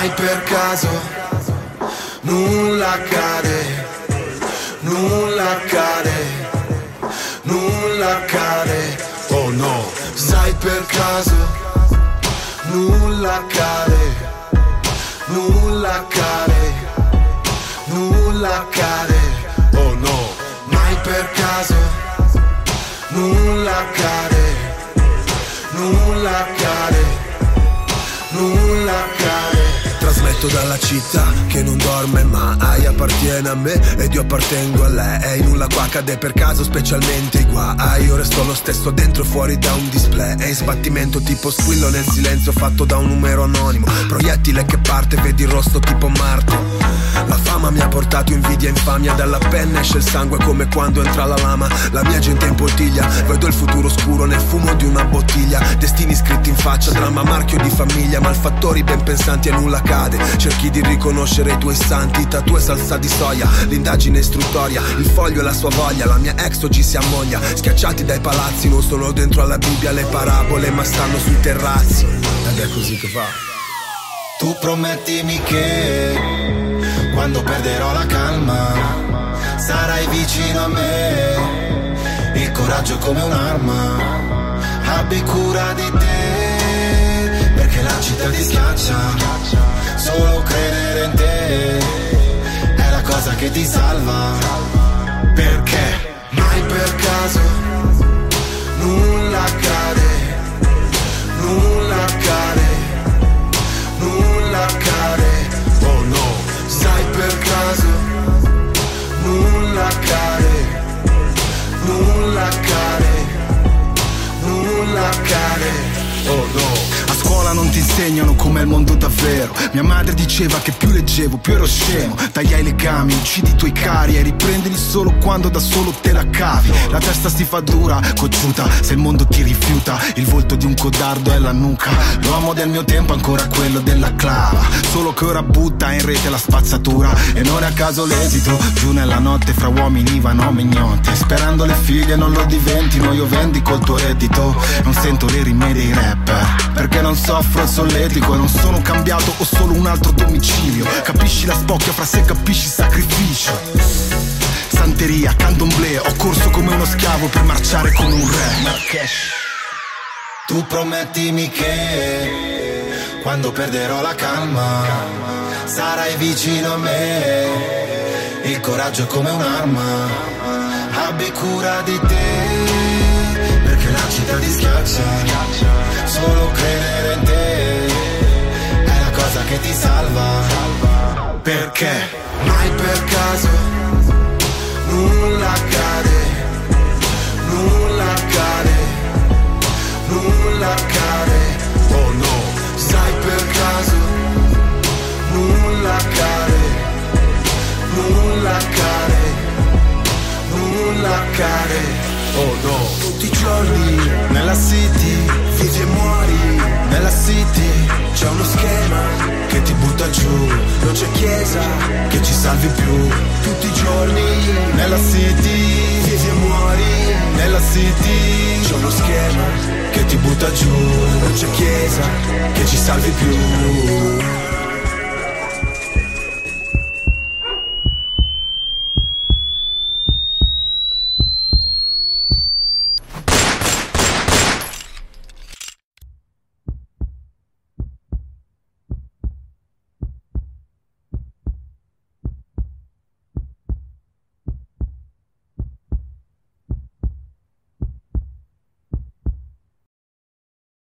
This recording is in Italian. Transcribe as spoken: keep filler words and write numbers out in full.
mai per caso nulla accade, nulla accade, nulla accade. Oh no, sai per caso nulla accade, nulla accade, nulla accade. Oh no, mai per caso nulla accade, nulla accade, nulla accade. Trasmetto dalla città che non dorme mai, appartiene a me ed io appartengo a lei. Nulla qua cade per caso, specialmente i guai. Io resto lo stesso dentro e fuori da un display. E sbattimento tipo squillo nel silenzio fatto da un numero anonimo. Proiettile che parte, vedi il rosso tipo Marte. La fama mi ha portato invidia e infamia, dalla penna esce il sangue come quando entra la lama. La mia gente in poltiglia, vedo il futuro scuro nel fumo di una bottiglia. Destini scritti in faccia, dramma marchio di famiglia. Malfattori ben pensanti e nulla cade. Cerchi di riconoscere i tuoi santi, tatu e salsa di soia. L'indagine istruttoria, il foglio e la sua voglia. La mia ex oggi si ammoglia. Schiacciati dai palazzi, non sono dentro alla Bibbia le parabole, ma stanno sui terrazzi. Ed è così che va. Tu promettimi che quando perderò la calma sarai vicino a me, il coraggio come un'arma, abbi cura di te, perché la città ti schiaccia, solo credere in te è la cosa che ti salva, perché mai per caso nulla accade, nulla accade, nulla accade. Oh no, sai per caso nulla accade, nulla accade, nulla accade. Oh no. A scuola non ti insegnano com'è il mondo davvero. Mia madre diceva che più leggevo più ero scemo. Taglia i legami, uccidi i tuoi cari e riprendili solo quando da solo te la cavi. La testa si fa dura, cocciuta, se il mondo ti rifiuta. Il volto di un codardo è la nuca. L'uomo del mio tempo è ancora quello della clava, solo che ora butta in rete la spazzatura. E non è a caso l'esito, giù nella notte fra uomini vanno mignotti, sperando le figlie non lo diventino. Io vendico il tuo reddito, non sento le rime dei rapper, perché non soffro il solletico e non sono cambiato, ho solo un altro domicilio. Capisci la spocchia fra se capisci il sacrificio. Santeria, candomblé, ho corso come uno schiavo per marciare come un re. Marrakesh. Tu promettimi che quando perderò la calma sarai vicino a me, il coraggio è come un'arma, abbi cura di te, perché la città ti schiaccia, solo credere in te è la cosa che ti salva, perché mai per caso nulla accade, nulla accade, nulla accade. Oh no, sai per caso nulla accade, nulla accade, nulla accade. Oh no. Tutti i giorni nella city vivi e muori. Nella city c'è uno schema che ti butta giù, non c'è chiesa che ci salvi più. Tutti i giorni nella city vivi e muori. Nella city c'è uno schema che ti butta giù, non c'è chiesa che ci salvi più.